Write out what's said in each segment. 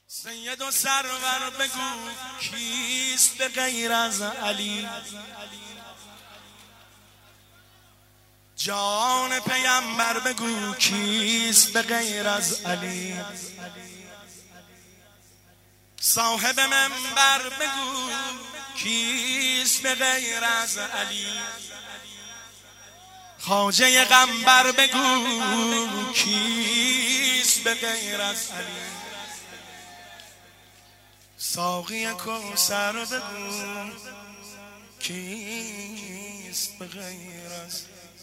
سید و سرور بگو کیست به غیر از علی؟ جان پیامبر بگو کیست به غیر از علی؟ صاحب منبر بگو کیست به غیر از علی؟ خواجه قنبر بگو کیست به غیر از علی؟ ساقی کوثر بگو کیست به غیر از؟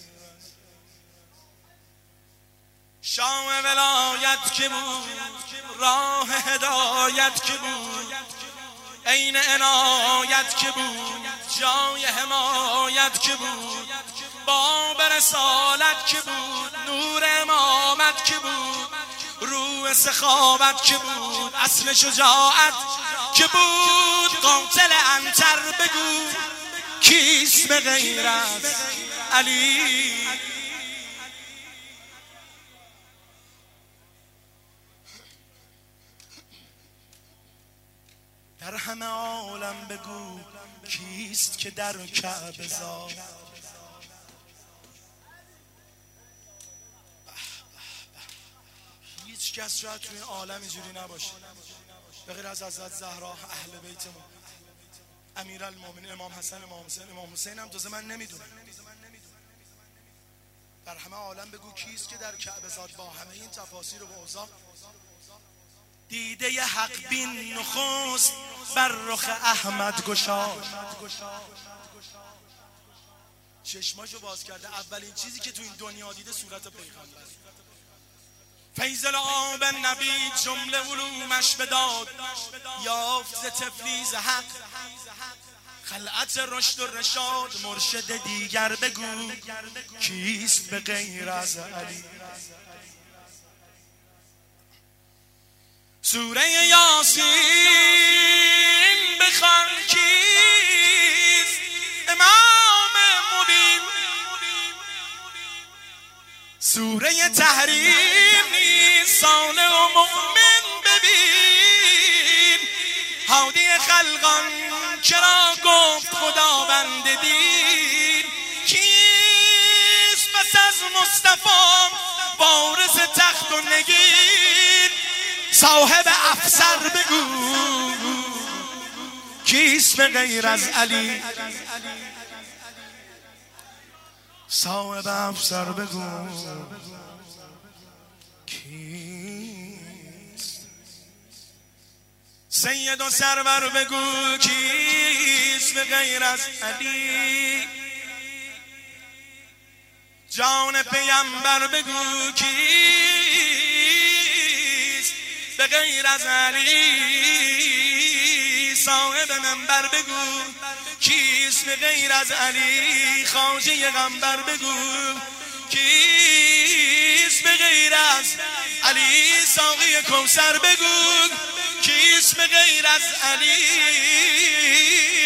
شام ولایت که بود، راه هدایت که بود، عین عنایت که بود، جای حمایت که بود، باب رسالت که بود، نور امامت که بود، روح سخاوت که بود، اصل شجاعت که بود. قاتل عنتر بگو کیست به غیر از علی؟ در همه عالم بگو کیست که در کعبه زاد؟ هیچ کس شاید توی این عالم اینجوری نباشه به غیر از حضرت زهرا، اهل بیتمون، امیرالمومنین امام حسن، امام حسین هم تازه من نمیدونم. در همه عالم بگو کیست که در کعبه زاد؟ با همه این تفاسیر و اوضاع دیده حق بین نخست بر رخ احمد گشاد. چشماشو باز کرده، اولین چیزی که تو این دنیا دیده صورت پیغمبر. فیض الآب نبی جمله علومش بداد، یافت ز تفلیز حق خلعت رشد و رشاد. مرشد دیگر بگو کیست به غیر از علی؟ سوره یاسین بخوان کیست امام مبین؟ سوره تحریم نیست صالح و مؤمن ببین. هادی خلقان چرا گفت خداوند دین؟ کیست پس از مصطفی وارث تخت و نگین؟ صاحب افسر بگو کیست به غیر از علی؟ صاحب افسر بگو کیست؟ سید و سرور بگو کیست به غیر از علی؟ جان پیامبر بگو کیست به غیر از علی؟ صاحب منبر بگو کیست به غیر از علی؟ خواجه قنبر بگو کیست به غیر از علی؟ ساقی کوثر بگو کیست به غیر از علی؟